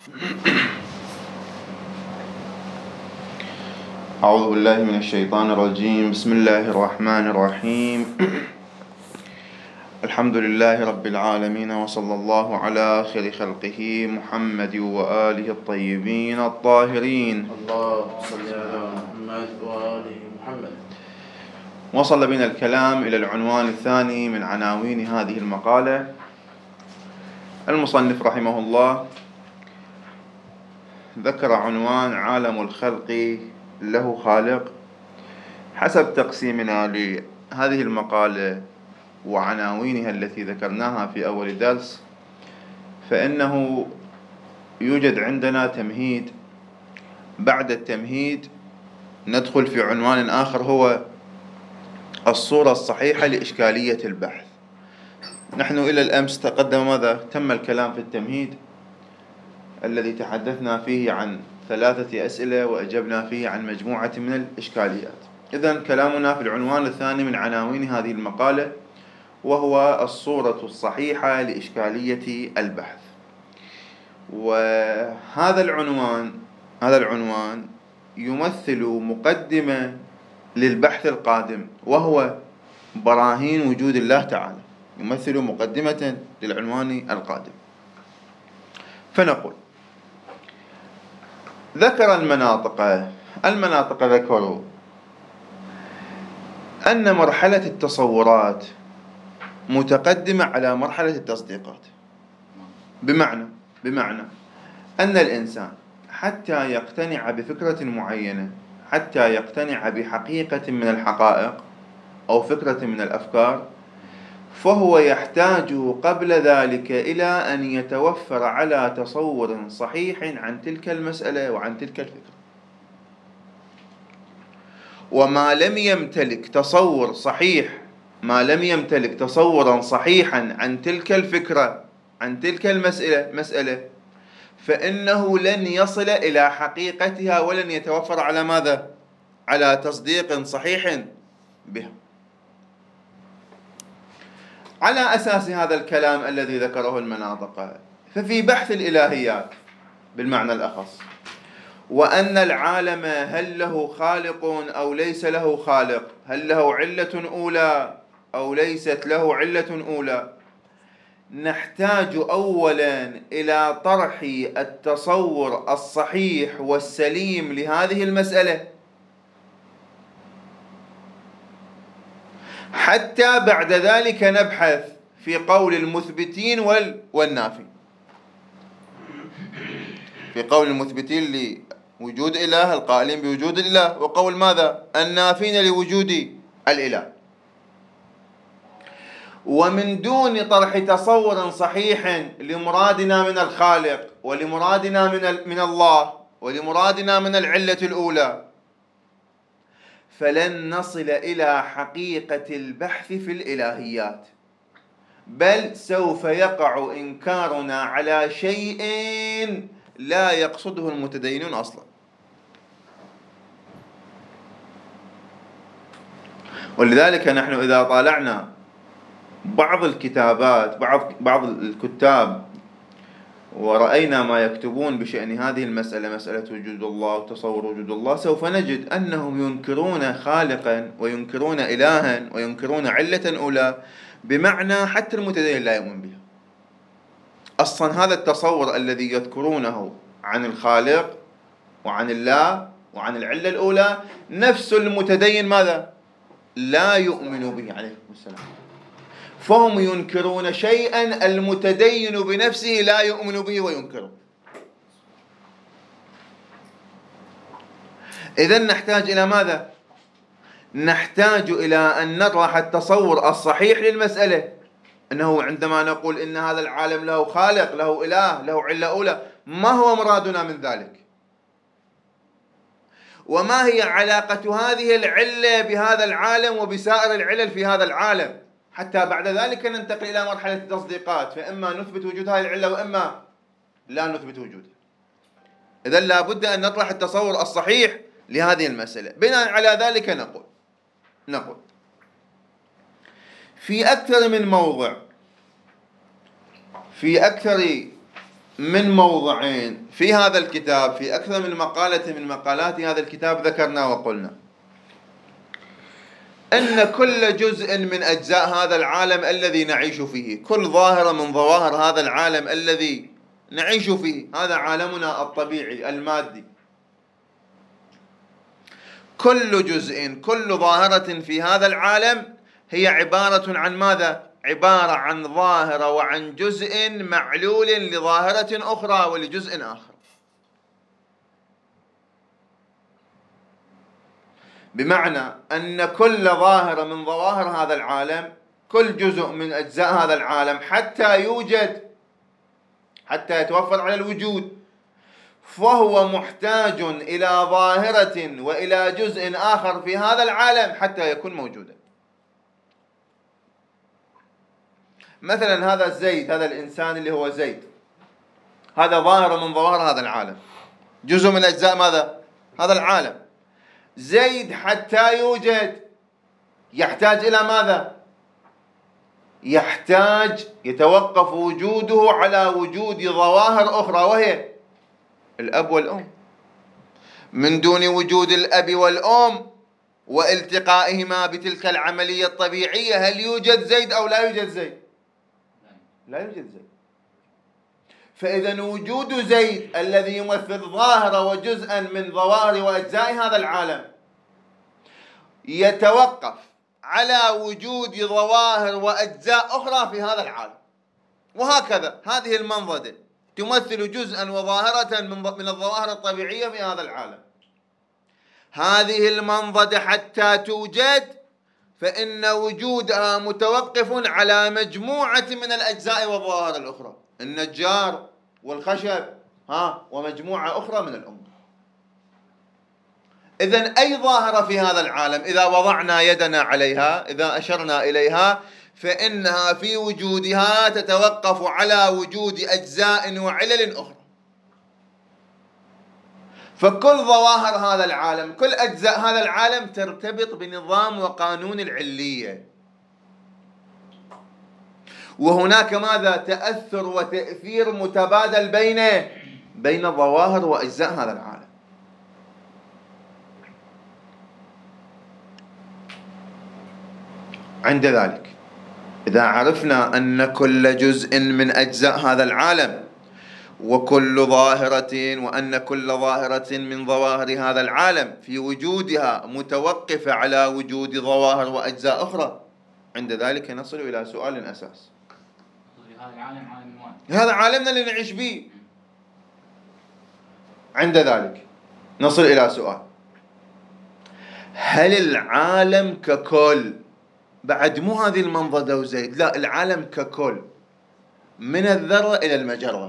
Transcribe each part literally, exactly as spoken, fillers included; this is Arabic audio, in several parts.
أعوذ بالله من الشيطان الرجيم. بسم الله الرحمن الرحيم. الحمد لله رب العالمين، وصلى الله على خير خلقه محمد وآله الطيبين الطاهرين. اللهم صل على محمد وآل محمد. وصل بنا الكلام إلى العنوان الثاني من عناوين هذه المقالة. المصنف رحمه الله ذكر عنوان عالم الخلق له خالق. حسب تقسيمنا لهذه المقالة وعناوينها التي ذكرناها في أول درس، فإنه يوجد عندنا تمهيد. بعد التمهيد ندخل في عنوان آخر هو الصورة الصحيحة لإشكالية البحث. نحن إلى الأمس تقدم ماذا؟ تم الكلام في التمهيد الذي تحدثنا فيه عن ثلاثة أسئلة وأجبنا فيه عن مجموعة من الإشكاليات. إذن كلامنا في العنوان الثاني من عناوين هذه المقالة، وهو الصورة الصحيحة لإشكالية البحث. وهذا العنوان هذا العنوان يمثل مقدمة للبحث القادم، وهو براهين وجود الله تعالى. يمثل مقدمة للعنوان القادم. فنقول ذكر المناطق المناطق ذكروا أن مرحلة التصورات متقدمة على مرحلة التصديقات، بمعنى بمعنى أن الإنسان حتى يقتنع بفكرة معينة، حتى يقتنع بحقيقة من الحقائق أو فكرة من الأفكار، فهو يحتاج قبل ذلك إلى أن يتوفر على تصور صحيح عن تلك المسألة وعن تلك الفكرة. وما لم يمتلك تصور صحيح ما لم يمتلك تصورا صحيحا عن تلك الفكرة عن تلك المسألة مسألة فإنه لن يصل إلى حقيقتها، ولن يتوفر على ماذا؟ على تصديق صحيح بها. على أساس هذا الكلام الذي ذكره المناطق، ففي بحث الإلهيات بالمعنى الأخص، وأن العالم هل له خالق أو ليس له خالق، هل له علة أولى أو ليست له علة أولى، نحتاج أولا إلى طرح التصور الصحيح والسليم لهذه المسألة، حتى بعد ذلك نبحث في قول المثبتين والنافين. في قول المثبتين لوجود إله القائلين بوجود الله، وقول ماذا؟ النافين لوجود الإله. ومن دون طرح تصور صحيح لمرادنا من الخالق، ولمرادنا من من الله، ولمرادنا من العلة الأولى، فلن نصل إلى حقيقة البحث في الإلهيات، بل سوف يقع إنكارنا على شيء لا يقصده المتدينون أصلا. ولذلك نحن إذا طالعنا بعض الكتابات بعض بعض الكتاب ورأينا ما يكتبون بشأن هذه المسألة، مسألة وجود الله وتصور وجود الله، سوف نجد أنهم ينكرون خالقا وينكرون إلها وينكرون علة أولى، بمعنى حتى المتدين لا يؤمن بها أصلا. هذا التصور الذي يذكرونه عن الخالق وعن الله وعن العلة الأولى نفس المتدين ماذا؟ لا يؤمن به عليه السلام. فهم ينكرون شيئا المتدين بنفسه لا يؤمن به وينكره. إذن نحتاج إلى ماذا؟ نحتاج إلى أن نطرح التصور الصحيح للمسألة، أنه عندما نقول إن هذا العالم له خالق، له إله، له علة أولى، ما هو مرادنا من ذلك؟ وما هي علاقة هذه العلة بهذا العالم وبسائر العلل في هذا العالم، حتى بعد ذلك ننتقل إلى مرحلة التصديقات، فإما نثبت وجود هذه العلة وإما لا نثبت وجودها. إذن لا بد أن نطرح التصور الصحيح لهذه المسألة. بناء على ذلك نقول نقول في أكثر من موضع، في أكثر من موضعين في هذا الكتاب، في أكثر من مقالة من مقالات هذا الكتاب ذكرنا وقلنا أن كل جزء من أجزاء هذا العالم الذي نعيش فيه، كل ظاهرة من ظواهر هذا العالم الذي نعيش فيه، هذا عالمنا الطبيعي المادي، كل جزء كل ظاهرة في هذا العالم هي عبارة عن ماذا؟ عبارة عن ظاهرة وعن جزء معلول لظاهرة أخرى ولجزء آخر. بمعنى أن كل ظاهرة من ظواهر هذا العالم، كل جزء من أجزاء هذا العالم حتى يوجد، حتى يتوفر على الوجود، فهو محتاج إلى ظاهرة وإلى جزء آخر في هذا العالم حتى يكون موجودا. مثلا هذا زيد، هذا الإنسان اللي هو زيد، هذا ظاهرة من ظواهر هذا العالم، جزء من أجزاء ماذا؟ هذا العالم. زيد حتى يوجد يحتاج إلى ماذا؟ يحتاج يتوقف وجوده على وجود ظواهر أخرى وهي الأب والأم. من دون وجود الأب والأم والتقائهما بتلك العملية الطبيعية هل يوجد زيد أو لا يوجد زيد؟ لا يوجد زيد. فإذا وجود زيد الذي يمثل ظاهرة وجزءا من ظواهر وأجزاء هذا العالم يتوقف على وجود ظواهر وأجزاء أخرى في هذا العالم، وهكذا هذه المنظدة تمثل جزءا وظاهرة من الظواهر الطبيعية في هذا العالم. هذه المنظدة حتى توجد فإن وجودها متوقف على مجموعة من الأجزاء والظواهر الأخرى، النجار والخشب ها ومجموعة أخرى من الأمور. إذن أي ظاهرة في هذا العالم إذا وضعنا يدنا عليها، إذا أشرنا إليها، فإنها في وجودها تتوقف على وجود أجزاء وعلل أخرى. فكل ظواهر هذا العالم، كل أجزاء هذا العالم ترتبط بنظام وقانون العلية، وهناك ماذا؟ تأثر وتأثير متبادل بين بين ظواهر وأجزاء هذا العالم. عند ذلك إذا عرفنا أن كل جزء من أجزاء هذا العالم وكل ظاهرة وأن كل ظاهرة من ظواهر هذا العالم في وجودها متوقفة على وجود ظواهر وأجزاء أخرى، عند ذلك نصل إلى سؤال أساس. هذا العالم عالم واحد، هذا عالمنا اللي نعيش به. عند ذلك نصل إلى سؤال: هل العالم ككل، بعد مو هذه المنظدة وزيد، لا، العالم ككل من الذرة إلى المجرة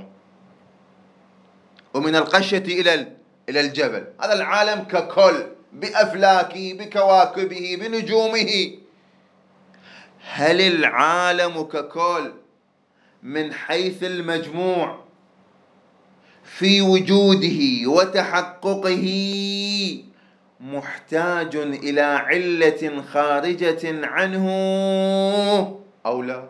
ومن القشة إلى إلى الجبل، هذا العالم ككل بأفلاكه بكواكبه بنجومه، هل العالم ككل من حيث المجموع في وجوده وتحققه محتاج إلى علة خارجة عنه أو لا؟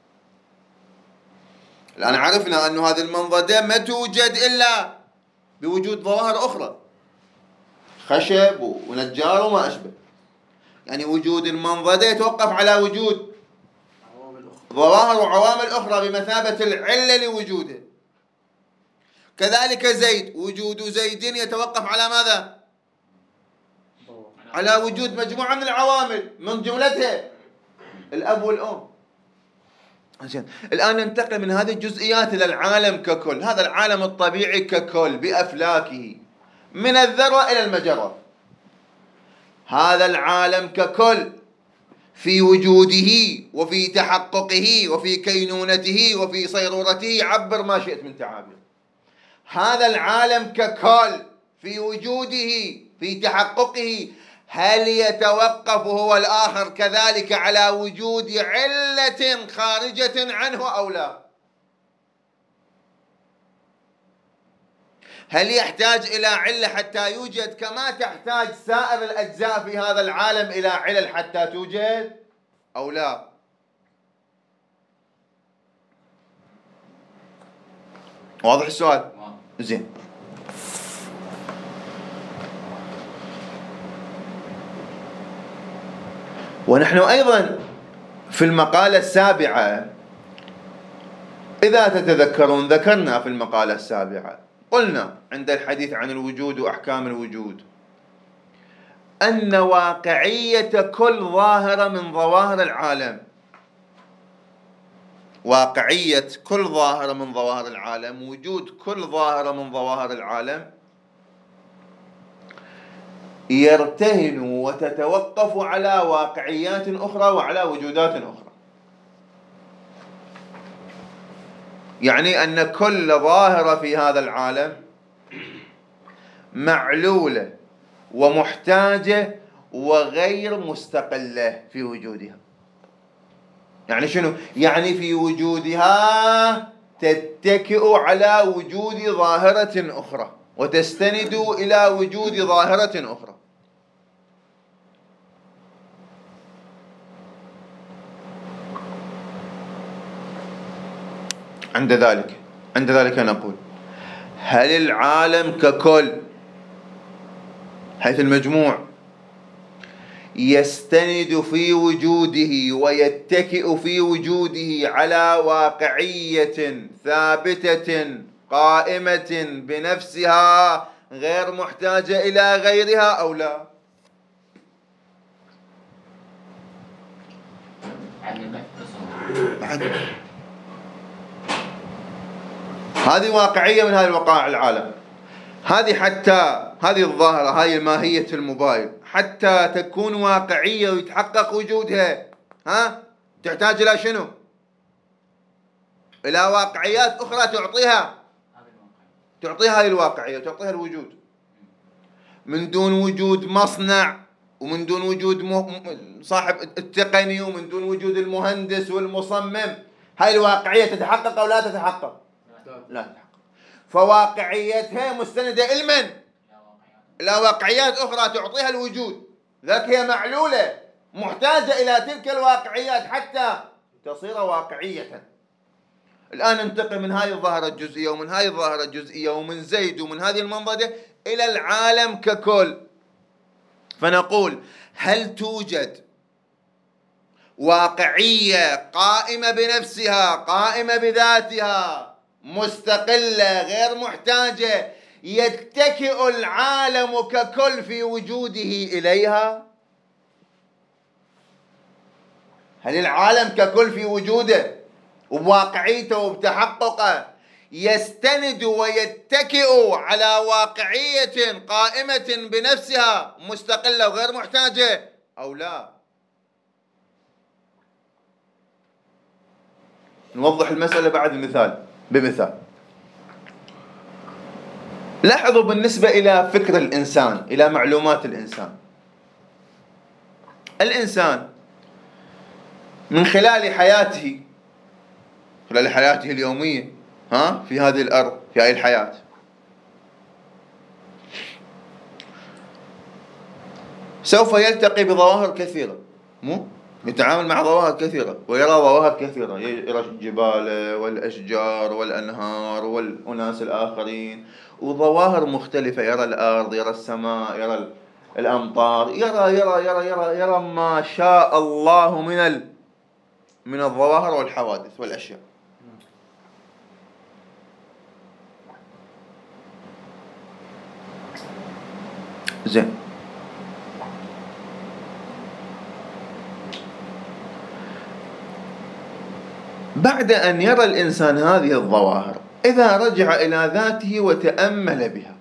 الآن عرفنا أن هذه المنظدة ما توجد إلا بوجود ظواهر أخرى، خشب ونجار وما أشبه، يعني وجود المنظدة يتوقف على وجود ظواهر وعوامل أخرى بمثابة العلة لوجوده. كذلك زيد، وجود زيد يتوقف على ماذا؟ على وجود مجموعة من العوامل من جملتها الأب والأم. الآن ننتقل من هذه الجزئيات إلى العالم ككل، هذا العالم الطبيعي ككل بأفلاكه من الذرة إلى المجرة، هذا العالم ككل في وجوده وفي تحققه وفي كينونته وفي صيرورته، عبر ما شئت من تعابير، هذا العالم ككل في وجوده في تحققه، هل يتوقف هو الآخر كذلك على وجود علة خارجة عنه أو لا؟ هل يحتاج إلى علة حتى يوجد كما تحتاج سائر الأجزاء في هذا العالم إلى علل حتى توجد أو لا؟ واضح السؤال؟ زين. ونحن أيضا في المقالة السابعة، إذا تتذكرون لذكرنا في المقالة السابعة قلنا عند الحديث عن الوجود وأحكام الوجود أن واقعية كل ظاهرة من ظواهر العالم، واقعية كل ظاهرة من ظواهر العالم، وجود كل ظاهرة من ظواهر العالم يرتهن وتتوقف على واقعيات أخرى وعلى وجودات أخرى. يعني أن كل ظاهرة في هذا العالم معلولة ومحتاجة وغير مستقلة في وجودها. يعني شنو؟ يعني في وجودها تتكئ على وجود ظاهرة أخرى وتستند إلى وجود ظاهرة أخرى. عند ذلك عند ذلك نقول هل العالم ككل حيث المجموع يستند في وجوده ويتكئ في وجوده على واقعية ثابتة قائمة بنفسها غير محتاجة إلى غيرها أو لا؟ هذه واقعية من هذه الوقائع العالم. هذه حتى هذه الظاهرة، هاي ماهية الموبايل، حتى تكون واقعية ويتحقق وجودها ها تحتاج إلى شنو؟ إلى واقعيات أخرى تعطيها تعطيها هذه الواقعية وتعطيها الوجود. من دون وجود مصنع، ومن دون وجود صاحب التقني، ومن دون وجود المهندس والمصمم، هاي الواقعية تتحقق أو لا تتحقق؟ لا تتحقق. فواقعيتها مستندة إلى من؟ إلى واقعيات أخرى تعطيها الوجود، ذاك هي معلولة محتاجة إلى تلك الواقعيات حتى تصير واقعية. الآن ننتقل من هذه الظاهرة الجزئية ومن هذه الظاهرة الجزئية ومن زيد ومن هذه المنضدة إلى العالم ككل، فنقول هل توجد واقعية قائمة بنفسها قائمة بذاتها مستقلة غير محتاجة يتكئ العالم ككل في وجوده إليها؟ هل العالم ككل في وجوده وبواقعيته وبتحققه يستند ويتكئ على واقعية قائمة بنفسها مستقلة وغير محتاجة أو لا؟ نوضح المسألة بعد مثال بمثال. لاحظوا بالنسبة إلى فكر الإنسان، إلى معلومات الإنسان، الإنسان من خلال حياته خلال حياته اليومية ها في هذه الأرض، في هذه الحياة، سوف يلتقي بظواهر كثيرة، مو يتعامل مع ظواهر كثيرة ويرى ظواهر كثيرة، يرى الجبال والأشجار والأنهار والأناس الآخرين وظواهر مختلفة، يرى الأرض، يرى السماء، يرى الأمطار، يرى يرى يرى يرى يرى ما شاء الله من ال من الظواهر والحوادث والأشياء. زين، بعد أن يرى الإنسان هذه الظواهر، إذا رجع إلى ذاته وتأمل بها،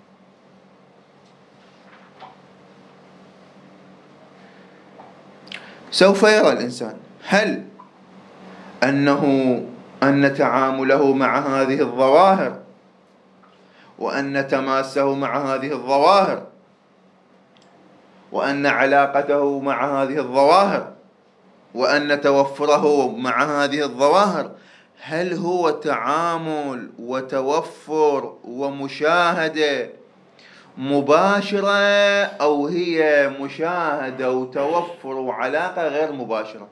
سوف يرى الإنسان هل أنه أن تعامله مع هذه الظواهر وأن تماسه مع هذه الظواهر وأن علاقته مع هذه الظواهر وأن توفره مع هذه الظواهر هل هو تعامل وتوفر ومشاهدة مباشرة أو هي مشاهدة وتوفر وعلاقة غير مباشرة؟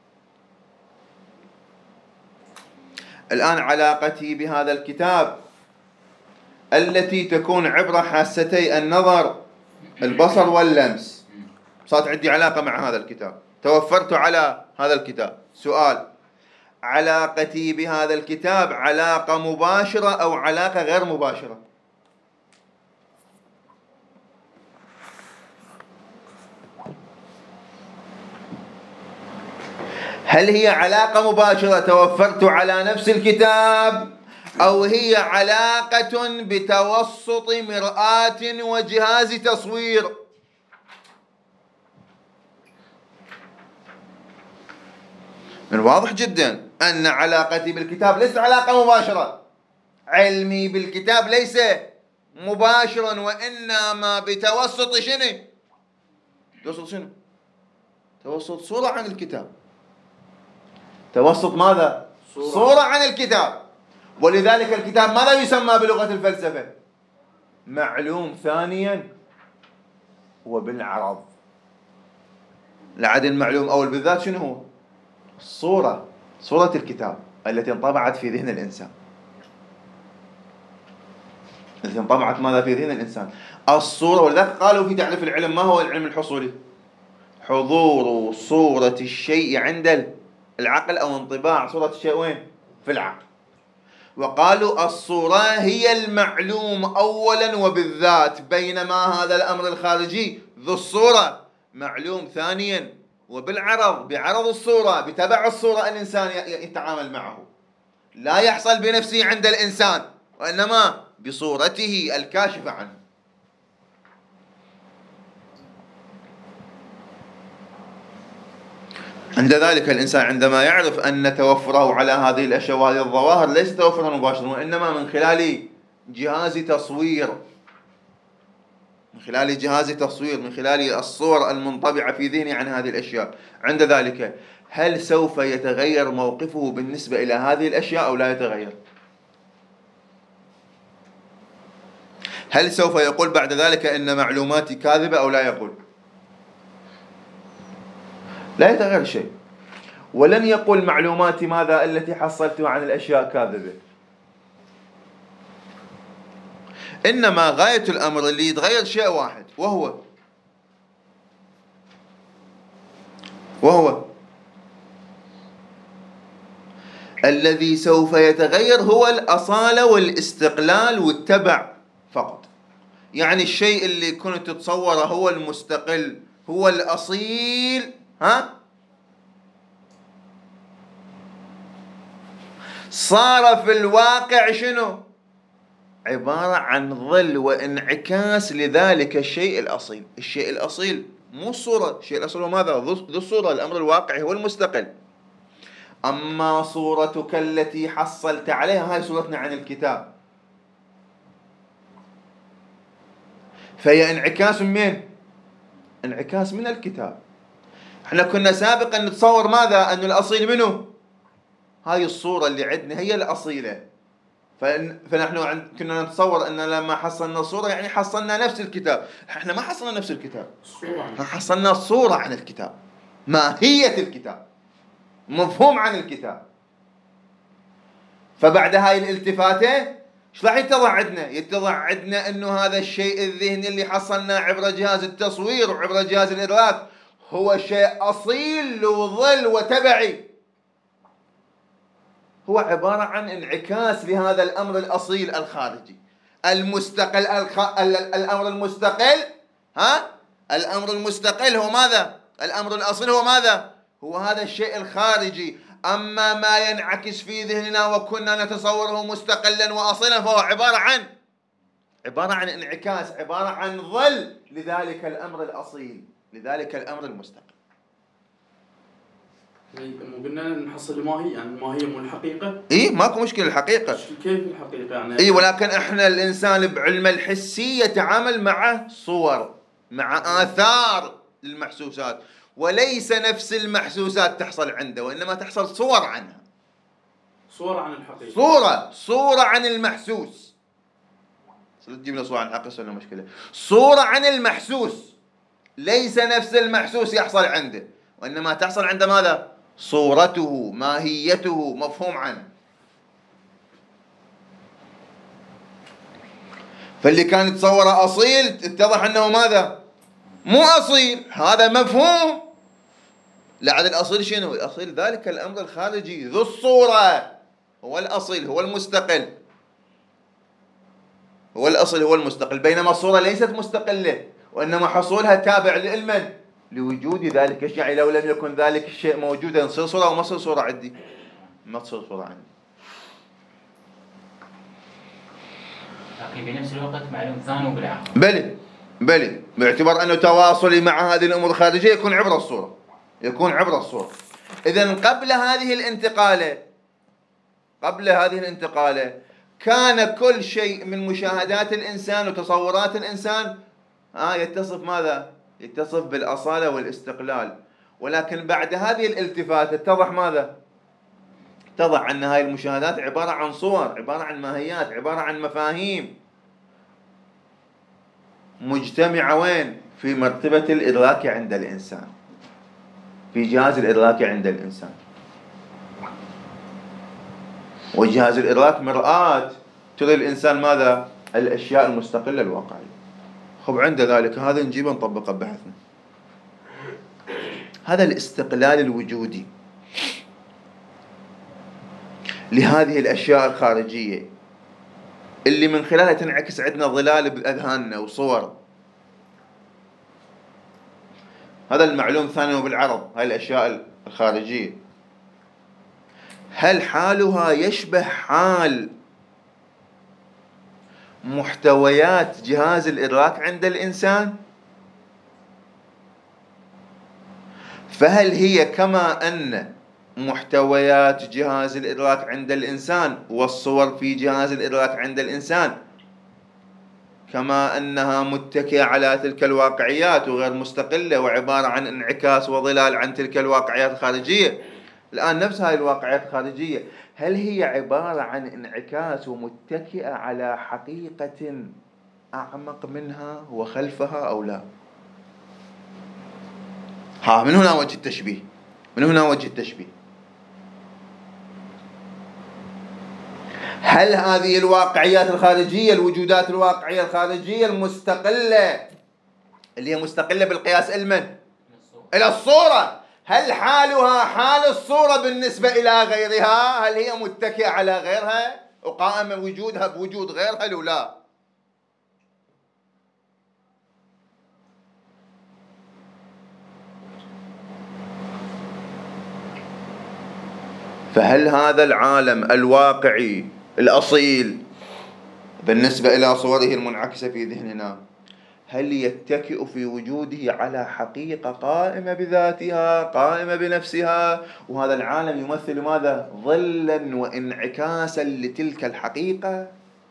الآن علاقتي بهذا الكتاب التي تكون عبر حاستي النظر، البصر واللمس، صارت عندي علاقة مع هذا الكتاب، توفرت على هذا الكتاب. سؤال: علاقتي بهذا الكتاب علاقة مباشرة أو علاقة غير مباشرة؟ هل هي علاقة مباشرة توفرت على نفس الكتاب، أو هي علاقة بتوسط مرآة وجهاز تصوير؟ من واضح جدا أن علاقتي بالكتاب ليست علاقة مباشرة، علمي بالكتاب ليس مباشرا، وإنما بتوسط شنو؟ توسط شنو؟ توسط صورة عن الكتاب. توسط ماذا؟ صورة, صورة عن الكتاب. ولذلك الكتاب ماذا يسمى بلغة الفلسفة؟ معلوم ثانيا وبالعرض. العدل المعلوم أول بالذات شنو هو؟ الصورة، صورة الكتاب التي انطبعت في ذهن الإنسان، التي انطبعت ماذا في ذهن الإنسان؟ الصورة. ولذلك قالوا في تعريف العلم، ما هو العلم الحصولي؟ حضور صورة الشيء عند العقل، أو انطباع صورة الشيء وين؟ في العقل. وقالوا الصورة هي المعلوم أولا وبالذات، بينما هذا الأمر الخارجي ذو الصورة معلوم ثانيا وبالعرض، بعرض الصورة، بتبع الصورة الإنسان يتعامل معه، لا يحصل بنفسه عند الإنسان، وإنما بصورته الكاشفة عنه. عند ذلك الإنسان عندما يعرف أن توفره على هذه الأشياء وهذه الظواهر ليس توفرا مباشرا، وإنما من خلال جهاز تصوير، من خلال جهاز تصوير، من خلال الصور المنطبعة في ذهني عن هذه الأشياء، عند ذلك هل سوف يتغير موقفه بالنسبة إلى هذه الأشياء أو لا يتغير؟ هل سوف يقول بعد ذلك إن معلوماتي كاذبة أو لا يقول؟ لا يتغير شيء. ولن يقول معلوماتي ماذا التي حصلتها عن الأشياء كاذبة، إنما غاية الأمر اللي يتغير شيء واحد، وهو وهو الذي سوف يتغير هو الأصالة والاستقلال والتبع فقط. يعني الشيء اللي كنت تتصوره هو المستقل، هو الأصيل، ها، صار في الواقع شنو؟ عبارة عن ظل وانعكاس لذلك الشيء الأصيل. الشيء الأصيل مو الصورة، الشيء الأصيل هو ماذا؟ ذو الصورة، الأمر الواقعي هو المستقل. أما صورتك التي حصلت عليها، هاي صورتنا عن الكتاب، فهي انعكاس من؟ انعكاس من الكتاب. احنا كنا سابقا نتصور ماذا؟ أن الأصيل منه؟ هاي الصورة اللي عندنا هي الأصيلة. فنحن كنا نتصور أن لما حصلنا الصورة يعني حصلنا نفس الكتاب. احنا ما حصلنا نفس الكتاب، حصلنا الصورة عن الكتاب، ماهية الكتاب، مفهوم عن الكتاب. فبعد هاي الالتفاتة ايش راح يتضح عندنا؟ يتضح عندنا انه هذا الشيء الذهني اللي حصلناه عبر جهاز التصوير وعبر جهاز الإدراك هو شيء أصيل وظل وتبعي، هو عبارة عن انعكاس لهذا الأمر الأصيل الخارجي المستقل. الخ... الأمر المستقل، ها، الأمر المستقل هو ماذا؟ الأمر الأصيل هو ماذا؟ هو هذا الشيء الخارجي. أما ما ينعكس في ذهننا وكنا نتصوره مستقلا وأصيلا فهو عبارة عن عبارة عن انعكاس، عبارة عن ظل لذلك الأمر الأصيل، لذلك الأمر المستقل. قلنا نحصل الماهية، يعني الماهية مو الحقيقة. إيه ماكو مشكلة الحقيقة. كيف الحقيقة يعني؟ إيه ولكن إحنا الإنسان بعلم الحسي يتعامل مع صور، مع آثار للمحسوسات، وليس نفس المحسوسات تحصل عنده، وإنما تحصل صور عنها. صور عن الحقيقة. صورة صورة عن المحسوس. تجيب لنا صورة عن الحقيقة ولا مشكلة؟ صورة عن المحسوس، ليس نفس المحسوس يحصل عنده، وإنما تحصل عنده ماذا؟ صورته، ماهيته، مفهوم عنه. فاللي كان يتصوره أصيل اتضح أنه ماذا؟ مو أصيل. هذا مفهوم. لعد الأصيل شنو؟ الأصيل ذلك الأمر الخارجي ذو الصورة، هو الأصيل، هو المستقل، هو الأصل، هو المستقل. بينما الصورة ليست مستقلة، وإنما حصولها تابع لمن؟ لوجود ذلك الشيء. يعني لو لم يكن ذلك الشيء موجودا تصير صورة أو ما تصير صورة عندي؟ ما تصير صورة عندي. لكن بنفس الوقت معلوم ثاني بالعقل. بلي بلي باعتبار أنه تواصلي مع هذه الأمور الخارجية يكون عبر الصورة، يكون عبر الصورة. إذن قبل هذه الانتقالة، قبل هذه الانتقالة كان كل شيء من مشاهدات الإنسان وتصورات الإنسان آه يتصف ماذا؟ يتصف بالأصالة والاستقلال. ولكن بعد هذه الالتفات اتضح ماذا؟ اتضح أن هذه المشاهدات عبارة عن صور، عبارة عن ماهيات، عبارة عن مفاهيم مجتمعة وين؟ في مرتبة الإدراك عند الإنسان، في جهاز الإدراك عند الإنسان. وجهاز الإدراك مرآة تري الإنسان ماذا؟ الأشياء المستقلة الواقعية. خب عند ذلك هذا نجيبه نطبقه ببحثنا. هذا الاستقلال الوجودي لهذه الأشياء الخارجية اللي من خلالها تنعكس عندنا ظلال بأذهاننا وصور. هذا المعلوم ثاني بالعرض، هاي الأشياء الخارجية، هل حالها يشبه حال محتويات جهاز الإدراك عند الإنسان؟ فهل هي كما أن محتويات جهاز الإدراك عند الإنسان والصور في جهاز الإدراك عند الإنسان كما أنها متكئة على تلك الواقعيات وغير مستقلة وعبارة عن انعكاس وظلال عن تلك الواقعيات الخارجية؟ الآن نفس هذه الواقعيات الخارجية هل هي عبارة عن انعكاس ومتكئة على حقيقة أعمق منها وخلفها أو لا؟ ها من هنا وجه التشبيه، من هنا وجه التشبيه. هل هذه الواقعيات الخارجية، الوجودات الواقعية الخارجية المستقلة اللي هي مستقلة بالقياس المن إلى الصورة، هل حالها حال الصورة بالنسبة إلى غيرها؟ هل هي متكئة على غيرها وقائمة وجودها بوجود غيرها لو لا؟ فهل هذا العالم الواقعي الأصيل بالنسبة إلى صوره المنعكسة في ذهننا هل يتكئ في وجوده على حقيقة قائمة بذاتها، قائمة بنفسها، وهذا العالم يمثل ماذا؟ ظلا وانعكاسا لتلك الحقيقة؟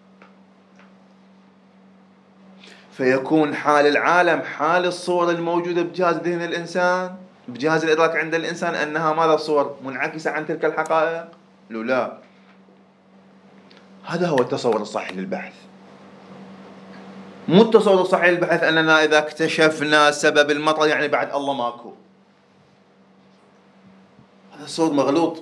فيكون حال العالم حال الصور الموجودة بجهاز ذهن الإنسان، بجهاز الإدراك عند الإنسان، أنها ماذا؟ صور منعكسة عن تلك الحقائق؟ لو لا. هذا هو التصور الصحيح للبحث. مو التصور الصحيح للبحث أننا إذا اكتشفنا سبب المطر يعني بعد الله ماكو. هذا صور مغلوط.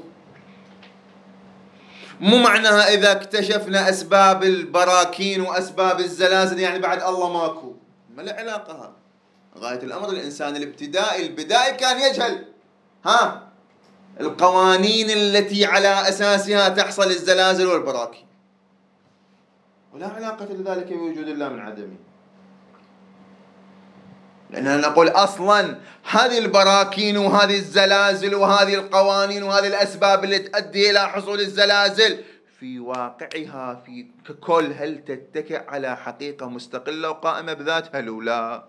مو معناها إذا اكتشفنا أسباب البراكين وأسباب الزلازل يعني بعد الله ماكو. ما له علاقة. هذا غاية الأمر الإنسان الابتدائي البدائي كان يجهل ها القوانين التي على أساسها تحصل الزلازل والبراكين، ولا علاقة لذلك بوجود الله من عدمه. لأننا نقول أصلا هذه البراكين وهذه الزلازل وهذه القوانين وهذه الأسباب اللي تؤدي إلى حصول الزلازل في واقعها في ككل هل تتكئ على حقيقة مستقلة وقائمة بذاتها لو لا؟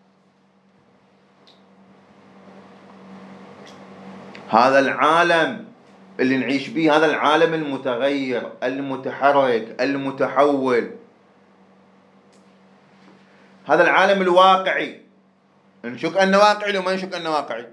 هذا العالم اللي نعيش به، هذا العالم المتغير المتحرك المتحول، هذا العالم الواقعي، نشك أنه واقعي لو ما نشك أنه واقعي؟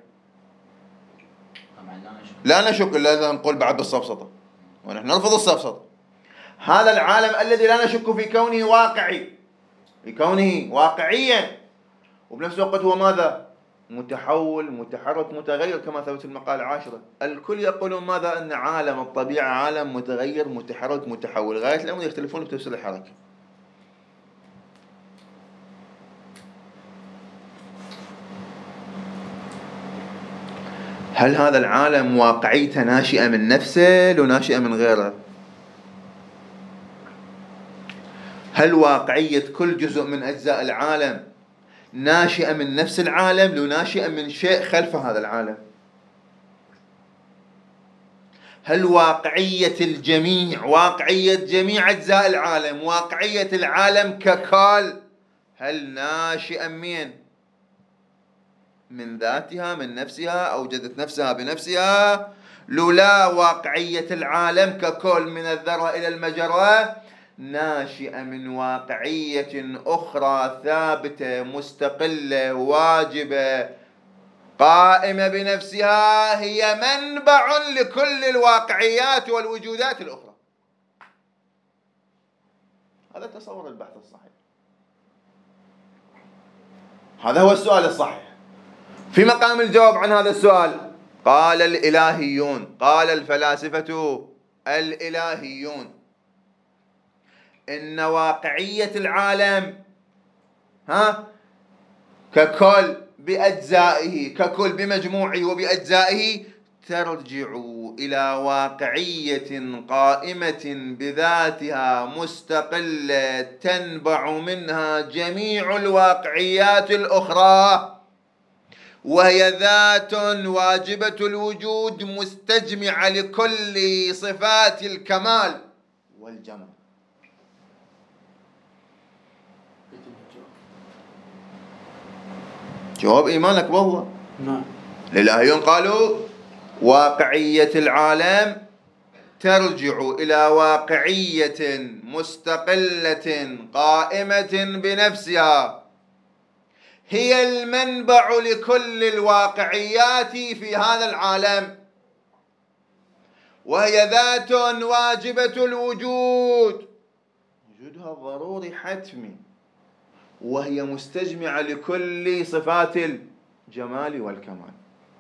لا نشك إلا إذا نقول بعد بالسفسطة، ونحن نرفض السفسطة. هذا العالم الذي لا نشك في كونه واقعي، في كونه واقعيا، وبنفس الوقت هو ماذا؟ متحول متحرك متغير كما ثبت في المقالة العاشرة. الكل يقولون ماذا؟ أن عالم الطبيعة عالم متغير متحرك متحول. غاية الأمر يختلفون بتفسير الحركة. هل هذا العالم واقعيته ناشئة من نفسه لو ناشئة من غيره؟ هل واقعية كل جزء من أجزاء العالم ناشئة من نفس العالم لو ناشئة من شيء خلف هذا العالم؟ هل واقعية الجميع، واقعية جميع أجزاء العالم، واقعية العالم ككل، هل ناشئة من من ذاتها من نفسها أوجدت نفسها بنفسها؟ لولا واقعية العالم ككل من الذرة إلى المجرة ناشئة من واقعية أخرى ثابتة مستقلة واجبة قائمة بنفسها هي منبع لكل الواقعيات والوجودات الأخرى. هذا تصور البحث الصحيح، هذا هو السؤال الصحيح. في مقام الجواب عن هذا السؤال قال الإلهيون، قال الفلاسفة الإلهيون إن واقعية العالم ها ككل بأجزائه، ككل بمجموعه وبأجزائه، ترجع إلى واقعية قائمة بذاتها مستقلة تنبع منها جميع الواقعيات الأخرى، وهي ذات واجبة الوجود مستجمعة لكل صفات الكمال والجمال. جواب إيمانك بالله. نعم. الإلهيون قالوا واقعية العالم ترجع إلى واقعية مستقلة قائمة بنفسها هي المنبع لكل الواقعيات في هذا العالم، وهي ذات واجبة الوجود، وجودها ضروري حتمي، وهي مستجمعة لكل صفات الجمال والكمال.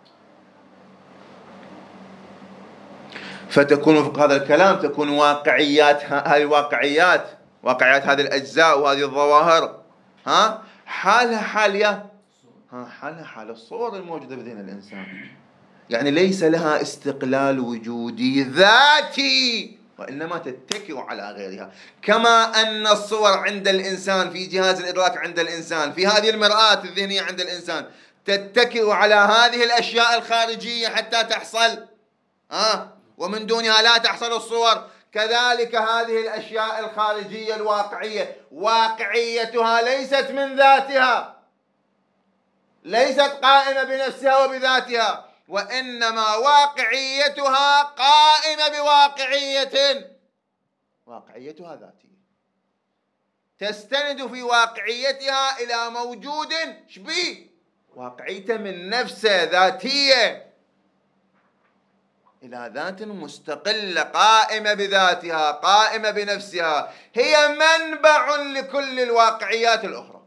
فتكون في هذا الكلام تكون واقعيات هذه الواقعيات واقعيات هذه الأجزاء وهذه الظواهر ها حالها حالية ها حالها حال الصور الموجودة بذهن الإنسان، يعني ليس لها استقلال وجودي ذاتي وإنما تتكئ على غيرها، كما أن الصور عند الإنسان في جهاز الإدراك عند الإنسان في هذه المرآة الذهنية عند الإنسان تتكئ على هذه الأشياء الخارجية حتى تحصل آه ومن دونها لا تحصل الصور، كذلك هذه الأشياء الخارجية الواقعية واقعيتها ليست من ذاتها، ليست قائمة بنفسها وبذاتها، وإنما واقعيتها قائمة بواقعية واقعيتها ذاتية تستند في واقعيتها إلى موجود شبيه واقعية من نفسه ذاتية إلى ذات مستقلة قائمة بذاتها قائمة بنفسها هي منبع لكل الواقعيات الأخرى.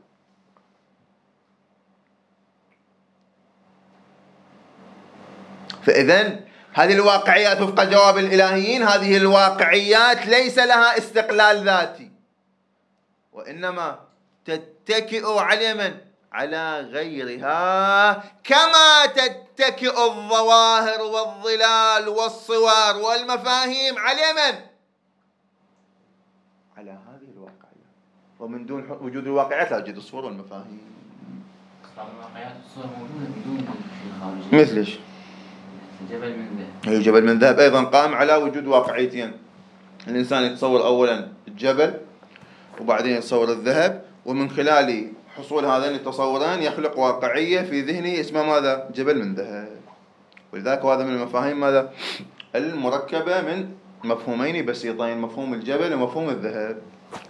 فإذن هذه الواقعيات وفق جواب الإلهيين هذه الواقعيات ليس لها استقلال ذاتي وإنما تتكئ على من؟ على غيرها، كما تتكئ الظواهر والظلال والصور والمفاهيم على من؟ على هذه الواقعيات، ومن دون وجود الواقعيات لا يوجد الصور والمفاهيم. الواقعيات والصور موجودة بدون شيء خارجي. مثل ايش؟ جبل من ذهب. أي جبل من ذهب أيضا قام على وجود واقعيتين، الإنسان يتصور أولا الجبل وبعدين يتصور الذهب، ومن خلال حصول هذين التصورين يخلق واقعية في ذهنه اسمها ماذا؟ جبل من ذهب. ولذلك هذا من المفاهيم ماذا؟ المركبة من مفهومين بسيطين، مفهوم الجبل ومفهوم الذهب.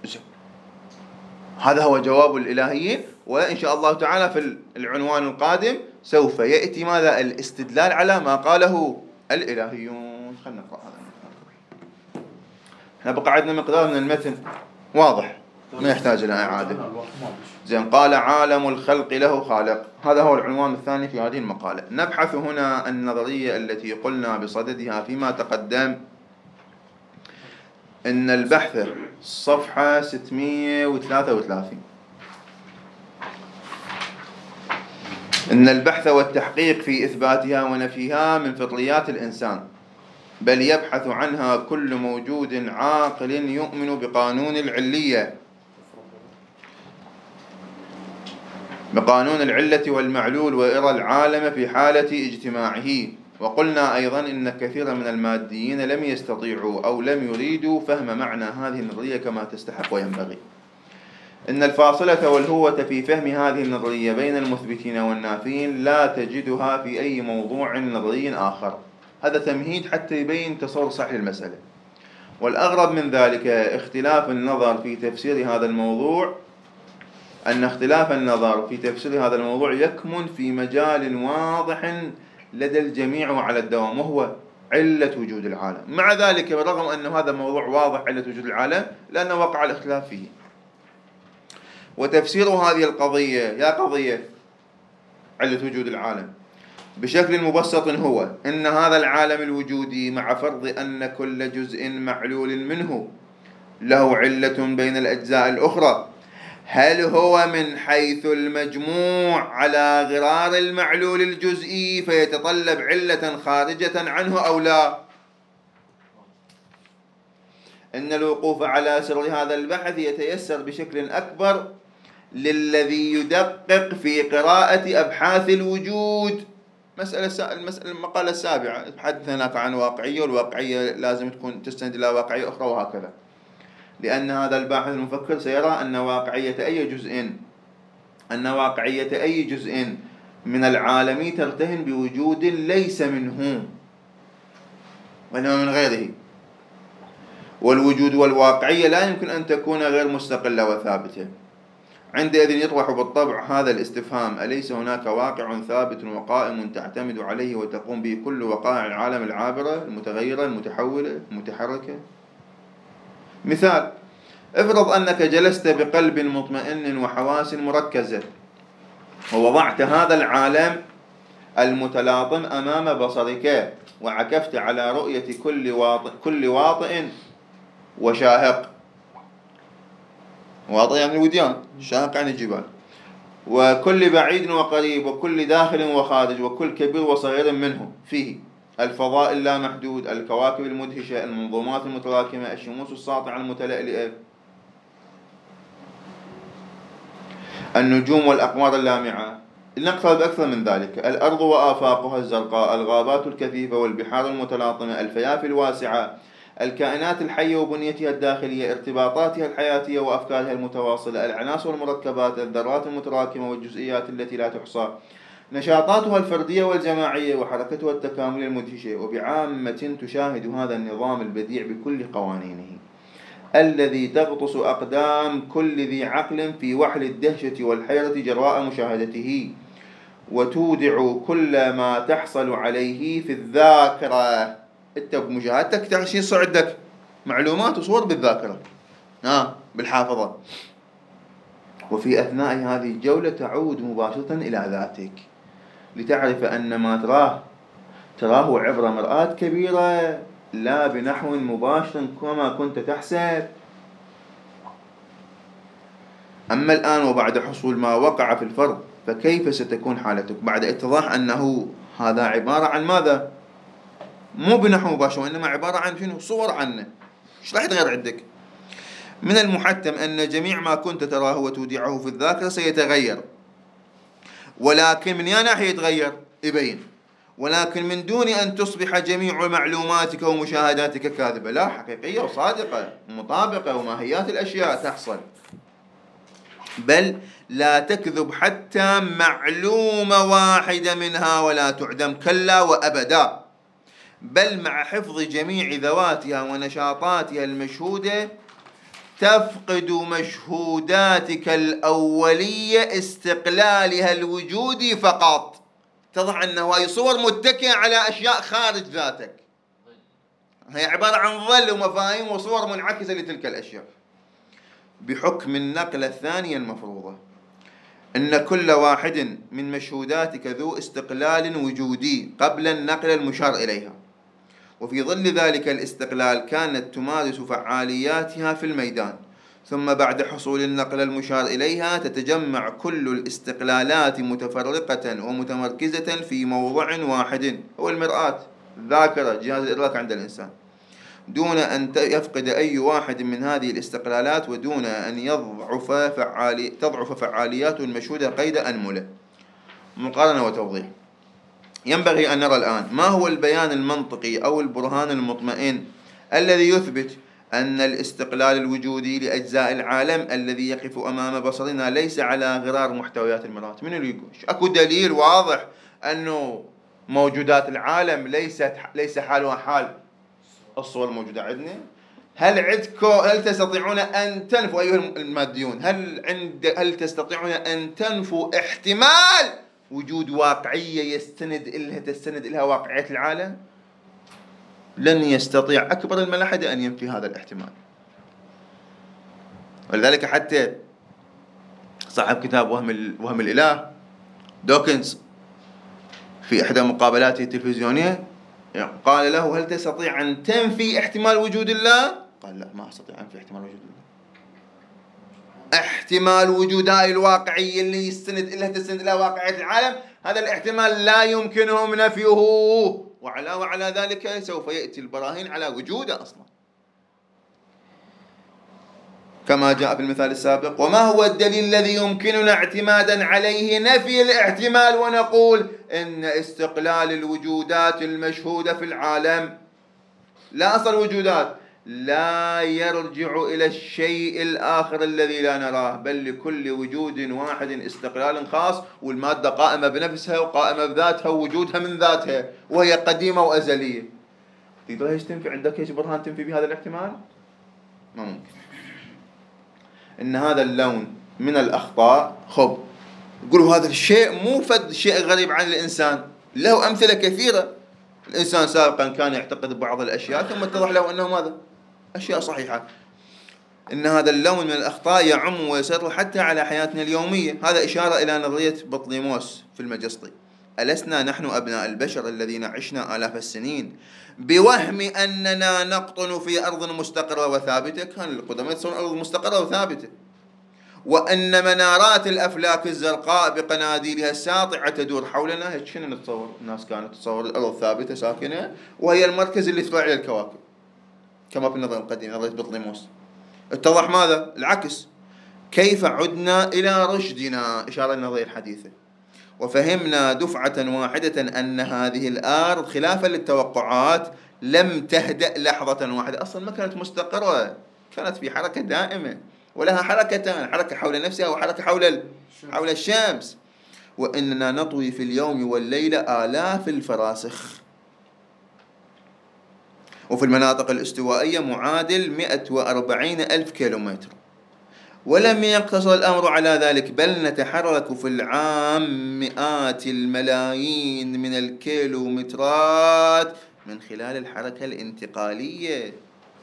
هذا هو جواب الإلهيين، وإن شاء الله تعالى في العنوان القادم سوف يأتي ماذا؟ الاستدلال على ما قاله الإلهيون. خلنا نقرأ هذا. احنا بقى عندنا مقدار من المتن واضح ما يحتاج إلى إعادة. زين. قال عالم الخلق له خالق، هذا هو العنوان الثاني في هذه المقالة. نبحث هنا النظرية التي قلنا بصددها فيما تقدم، إن البحث صفحة ستمائة وثلاثة وثلاثين. إن البحث والتحقيق في إثباتها ونفيها من فطريات الإنسان، بل يبحث عنها كل موجود عاقل يؤمن بقانون العلية، بقانون العلة والمعلول، ويرى العالم في حالة اجتماعه. وقلنا أيضا إن كثيرا من الماديين لم يستطيعوا أو لم يريدوا فهم معنى هذه النظرية كما تستحق وينبغي. إن الفاصلة والهوة في فهم هذه النظرية بين المثبتين والنافين لا تجدها في أي موضوع نظري آخر. هذا تمهيد حتى يبين تصور صحيح للمسألة. والأغرب من ذلك اختلاف النظر في تفسير هذا الموضوع، أن اختلاف النظر في تفسير هذا الموضوع يكمن في مجال واضح لدى الجميع وعلى الدوام، وهو علة وجود العالم. مع ذلك بالرغم أن هذا الموضوع واضح علة وجود العالم، لأنه وقع الاختلاف فيه. وتفسير هذه القضية يا قضية علة وجود العالم بشكل مبسط هو إن هذا العالم الوجودي، مع فرض أن كل جزء معلول منه له علة بين الأجزاء الأخرى، هل هو من حيث المجموع على غرار المعلول الجزئي فيتطلب علة خارجة عنه أو لا؟ إن الوقوف على سر هذا البحث يتيسر بشكل أكبر للذي يدقق في قراءة أبحاث الوجود. مسألة المسألة المقالة السابعة تحدث هناك عن واقعية، والواقعية لازم تكون تستند إلى واقعية أخرى وهكذا، لأن هذا الباحث المفكر سيرى أن واقعية أي جزء أن واقعية أي جزء من العالم ترتهن بوجود ليس منه وإنما من غيره، والوجود والواقعية لا يمكن أن تكون غير مستقلة وثابتة. عندئذ يطرح بالطبع هذا الاستفهام: أليس هناك واقع ثابت وقائم تعتمد عليه وتقوم به كل وقائع العالم العابرة المتغيرة المتحولة المتحركة؟ مثال: افرض أنك جلست بقلب مطمئن وحواس مركزة ووضعت هذا العالم المتلاطم أمام بصرك، وعكفت على رؤية كل واطئ, كل واطئ وشاهق. واطئ يعني الوديان، شاهق يعني الجبال، وكل بعيد وقريب، وكل داخل وخارج، وكل كبير وصغير منه فيه، الفضاء اللامحدود، الكواكب المدهشة، المنظومات المتراكمة، الشموس الساطعة المتلألئة، النجوم والأقمار اللامعة. لنقترب أكثر من ذلك: الأرض وآفاقها الزرقاء، الغابات الكثيفة والبحار المتلاطمة، الفيافي الواسعة، الكائنات الحية وبنيتها الداخلية، ارتباطاتها الحياتية وأفكارها المتواصلة، العناصر المركبات، الذرات المتراكمة والجزئيات التي لا تحصى، نشاطاتها الفردية والجماعية، وحركتها التكاملية المدهشة. وبعامة تشاهد هذا النظام البديع بكل قوانينه الذي تغطس أقدام كل ذي عقل في وحل الدهشة والحيرة جراء مشاهدته، وتودع كل ما تحصل عليه في الذاكرة. انت بمشاهدتك تعشي يصير عندك معلومات وصور بالذاكرة آه بالحافظة، وفي أثناء هذه الجولة تعود مباشرة إلى ذاتك لتعرف أن ما تراه تراه عبر مرآة كبيرة لا بنحو مباشر كما كنت تحسب. أما الآن وبعد حصول ما وقع في الفرض، فكيف ستكون حالتك بعد اتضاح أنه هذا عبارة عن ماذا؟ مو بنحو مباشر، وإنما عبارة عن شنو؟ صور عنه. إيش راح يتغير عندك؟ من المحتم أن جميع ما كنت تراه وتودعه في الذاكرة سيتغير، ولكن من أي ناحية يتغير؟ يبين، ولكن من دون أن تصبح جميع معلوماتك ومشاهداتك كاذبة، لا، حقيقية وصادقة مطابقة وماهيات الأشياء تحصل، بل لا تكذب حتى معلومة واحدة منها ولا تعدم، كلا وأبدا، بل مع حفظ جميع ذواتها ونشاطاتها المشهودة تفقد مشهوداتك الأولية استقلالها الوجودي فقط. تضح أنه هاي صور متكئة على أشياء خارج ذاتك، هي عبارة عن ظل ومفاهيم وصور منعكسة لتلك الأشياء. بحكم النقلة الثانية المفروضة أن كل واحد من مشهوداتك ذو استقلال وجودي قبل النقلة المشار إليها، وفي ظل ذلك الاستقلال كانت تمارس فعالياتها في الميدان، ثم بعد حصول النقلة المشار إليها تتجمع كل الاستقلالات متفرقة ومتمركزة في موضع واحد هو المرآة، الذاكرة، جهاز الإدراك عند الإنسان، دون أن يفقد أي واحد من هذه الاستقلالات ودون أن يضعف فعالي تضعف فعاليات المشهودة قيد أنملة. مقارنة وتوضيح. ينبغي أن نرى الآن ما هو البيان المنطقي أو البرهان المطمئن الذي يثبت أن الاستقلال الوجودي لأجزاء العالم الذي يقف أمام بصرنا ليس على غرار محتويات المرآة. من اللي يقول أكو دليل واضح أنه موجودات العالم ليست ليس حالها حال الصور الموجودة عندنا؟ هل عندكم هل تستطيعون أن تنفوا أيها الماديون هل عند هل تستطيعون أن تنفوا احتمال وجود واقعية يستند إلها تستند إلها واقعية العالم؟ لن يستطيع أكبر الملاحدة أن ينفي هذا الاحتمال. ولذلك حتى صاحب كتاب وهم وهم الإله دوكنز في إحدى مقابلاته التلفزيونية قال له هل تستطيع أن تنفي احتمال وجود الله؟ قال لا، ما أستطيع أن أنفي احتمال وجود الله. احتمال وجود هاي الواقعية اللي يستند إلها تستند إلى واقعية العالم، هذا الاحتمال لا يمكنهم نفيه، وعلى وعلى ذلك سوف يأتي البراهين على وجوده أصلا، كما جاء في المثال السابق. وما هو الدليل الذي يمكننا اعتمادا عليه نفي الاحتمال ونقول إن استقلال الوجودات المشهودة في العالم لا أصل وجودات لا يرجع إلى الشيء الآخر الذي لا نراه، بل لكل وجود واحد استقلال خاص، والمادة قائمة بنفسها وقائمة بذاتها ووجودها من ذاتها وهي قديمة وأزلية. تقدر ايش تنفي؟ عندك ايش برهان تنفي بهذا الاحتمال؟ ما ممكن. إن هذا اللون من الأخطاء خب يقولوا هذا الشيء مو فد شيء غريب عن الإنسان، له أمثلة كثيرة. الإنسان سابقا كان يعتقد بعض الأشياء ثم اتضح له أنه ماذا؟ أشياء صحيحة. إن هذا اللون من الأخطاء يعم ويسيطر حتى على حياتنا اليومية. هذا إشارة إلى نظرية بطليموس في المجسطي. ألسنا نحن أبناء البشر الذين عشنا آلاف السنين بوهم أننا نقطن في أرض مستقرة وثابتة؟ كان القدماء تصور أرض مستقرة وثابتة، وأن منارات الأفلاك الزرقاء بقناديلها الساطعة تدور حولنا. هيك شنو نتصور؟ الناس كانت تتصور الأرض ثابتة ساكنة وهي المركز اللي تطلع عليه الكواكب، كما في النظرية القديمة نظرية بطليموس. اتضح ماذا؟ العكس. كيف عدنا إلى رشدنا؟ إشارة النظرية الحديثة. وفهمنا دفعة واحدة أن هذه الأرض خلافا للتوقعات لم تهدأ لحظة واحدة، أصلا ما كانت مستقرة، كانت في حركة دائمة، ولها حركتان، حركة حول نفسها وحركة حول حول الشمس. وإننا نطوي في اليوم والليلة آلاف الفراسخ، وفي المناطق الاستوائية معادل مئة وأربعين ألف كيلومتر. ولم يقتصر الأمر على ذلك، بل نتحرك في العام مئات الملايين من الكيلومترات من خلال الحركة الانتقالية.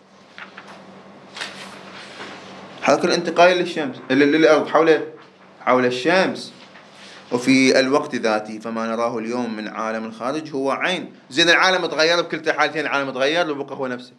الحركة الانتقالية للشمس للأرض حول حول الشمس. وفي الوقت ذاته فما نراه اليوم من عالم الخارج هو عين. زين العالم تغير بكلتا حالتين، العالم تغير لو بقى هو نفسه.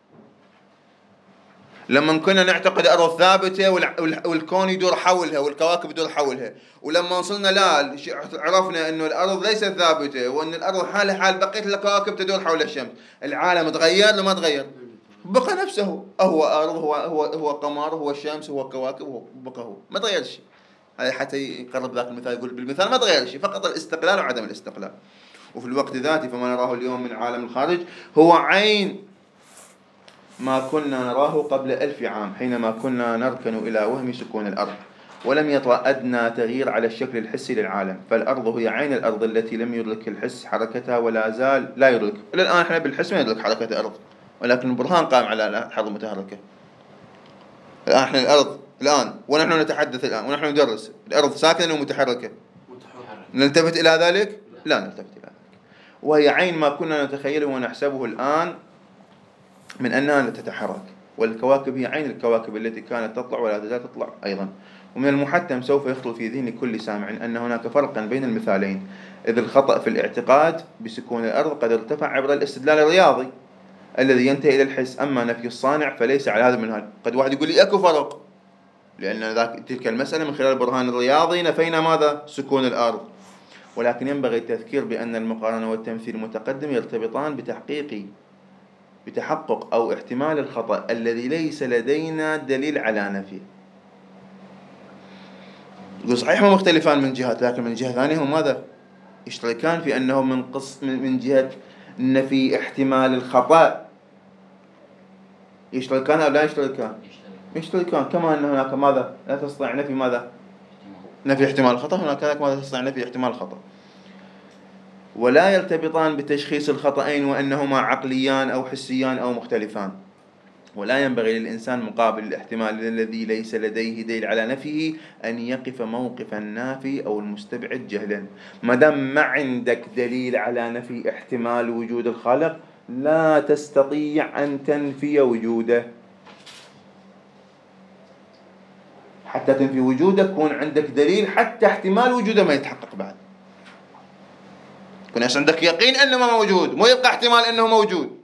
لما كنا نعتقد الأرض ثابتة والكون يدور حولها والكواكب يدور حولها، ولما وصلنا لا عرفنا إنه الأرض ليست ثابتة وإن الأرض حالها حال بقية الكواكب تدور حول الشمس. العالم تغير لما تغير؟ بقى نفسه، هو أرض، هو هو هو قمر، هو الشمس، هو كواكب، هو بقى هو، ما تغير شيء. هذا حتى يقرب ذاك المثال، يقول بالمثال ما تغير شيء، فقط الاستقلال وعدم الاستقلال. وفي الوقت ذاته فما نراه اليوم من عالم الخارج هو عين ما كنا نراه قبل ألف عام حينما كنا نركن إلى وهم سكون الأرض، ولم يطرأ أدنى تغيير على الشكل الحسي للعالم. فالأرض هي عين الأرض التي لم يدرك الحس حركتها ولا زال لا يدرك. إلى الآن احنا بالحس ما يدرك حركة الأرض، ولكن البرهان قائم على الأرض متحركة. الآن احنا الأرض الآن ونحن نتحدث الآن ونحن ندرس الأرض ساكنة ومتحركة، نلتفت إلى ذلك؟ لا نلتفت إلى ذلك. وهي عين ما كنا نتخيله ونحسبه الآن من أنها تتحرك. والكواكب هي عين الكواكب التي كانت تطلع ولا تزال تطلع أيضا. ومن المحتم سوف يخطر في ذهن كل سامع أن هناك فرقا بين المثالين، إذ الخطأ في الاعتقاد بسكون الأرض قد ارتفع عبر الاستدلال الرياضي الذي ينتهي إلى الحس، أما نفي الصانع فليس على هذا المنهج. قد واحد يقول لي أكو فرق، لأن ذاك تلك المسألة من خلال البرهان الرياضي نفينا ماذا؟ سكون الأرض. ولكن ينبغي التذكير بأن المقارنة والتمثيل المتقدم يرتبطان بتحقيق بتحقق أو احتمال الخطأ الذي ليس لدينا دليل على نفيه. يقول صحيح هما مختلفان من جهة، لكن من جهة ثانية هم ماذا؟ يشتركان في أنه من قص من جهة نفي احتمال الخطأ. يشتركان أو لا يشتركان؟ يشتركان. كما أن هناك ماذا؟ لا تستطيع نفي ماذا؟ نفي احتمال الخطأ. هناك كذلك ماذا تستطيع نفي احتمال الخطأ. ولا يرتبطان بتشخيص الخطأين وأنهما عقليان أو حسيان أو مختلفان. ولا ينبغي للإنسان مقابل الاحتمال الذي ليس لديه دليل على نفيه أن يقف موقف النافي أو المستبعد جهلا. ما دام ما عندك دليل على نفي احتمال وجود الخالق لا تستطيع أن تنفي وجوده. حتى تنفي وجوده يكون عندك دليل حتى احتمال وجوده ما يتحقق بعد. يكون عندك يقين أنه ما موجود، مو يبقى احتمال أنه موجود.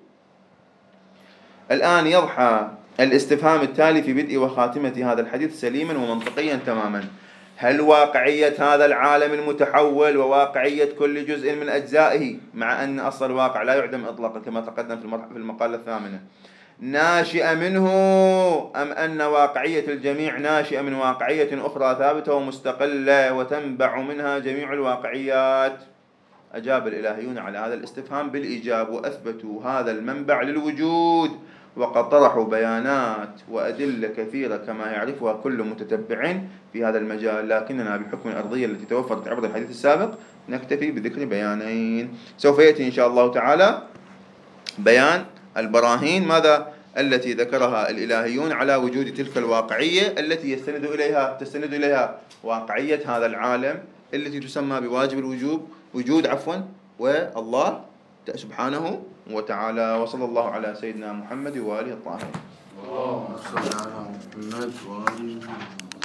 الآن يضحى الاستفهام التالي في بدء وخاتمة هذا الحديث سليما ومنطقيا تماما: هل واقعية هذا العالم المتحول وواقعية كل جزء من أجزائه، مع أن أصل الواقع لا يعدم إطلاقا كما تقدم في المقالة الثامنة، ناشئة منه، أم أن واقعية الجميع ناشئة من واقعية أخرى ثابتة ومستقلة وتنبع منها جميع الواقعيات؟ أجاب الإلهيون على هذا الاستفهام بالإيجاب، وأثبتوا هذا المنبع للوجود، وقد طرحوا بيانات وأدلة كثيرة كما يعرفها كل متتبع في هذا المجال. لكننا بحكم الأرضية التي توفرت عبر الحديث السابق نكتفي بذكر بيانين. سوف يأتي إن شاء الله تعالى بيان البراهين ماذا التي ذكرها الإلهيون على وجود تلك الواقعية التي يستند إليها تستند إليها واقعية هذا العالم التي تسمى بواجب الوجوب وجود عفوا والله سبحانه وتعالى. وصلى الله على سيدنا محمد وآله الطاهرين. اللهم صل على محمد وآل محمد.